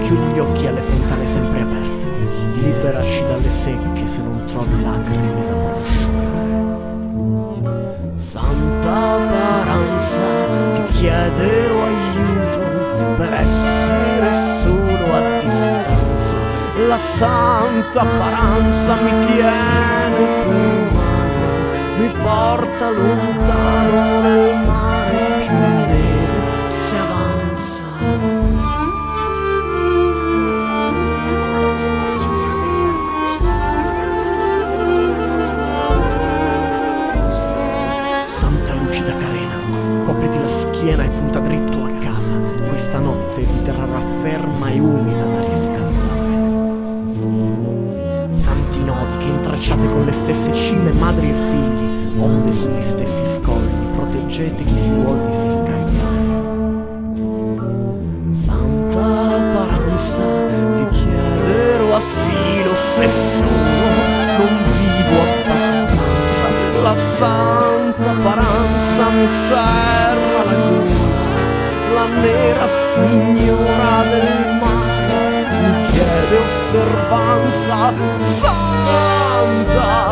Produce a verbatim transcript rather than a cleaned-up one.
chiudi gli occhi alle fontane sempre aperte, liberaci dalle secche se non trovi lacrime da prosciugare. Santa Paranza, ti chiederò aiuto per essere solo a distanza. La Santa Paranza mi tiene per mano, mi porta lontano nel mare più nero se avanza. Santa lucida carena, copriti la schiena e punta dritto a casa. Questa notte vi terrà ferma e umida da riscaldare. Santi nodi che intrecciate con le stesse cime, madri e figli, onde sugli stessi scogli, proteggete chi si vuol disincagliare. Santa Paranza, ti chiederò asilo se solo non vivo abbastanza. La Santa Paranza mi serra la gola, la nera signora del mare mi chiede osservanza. Santa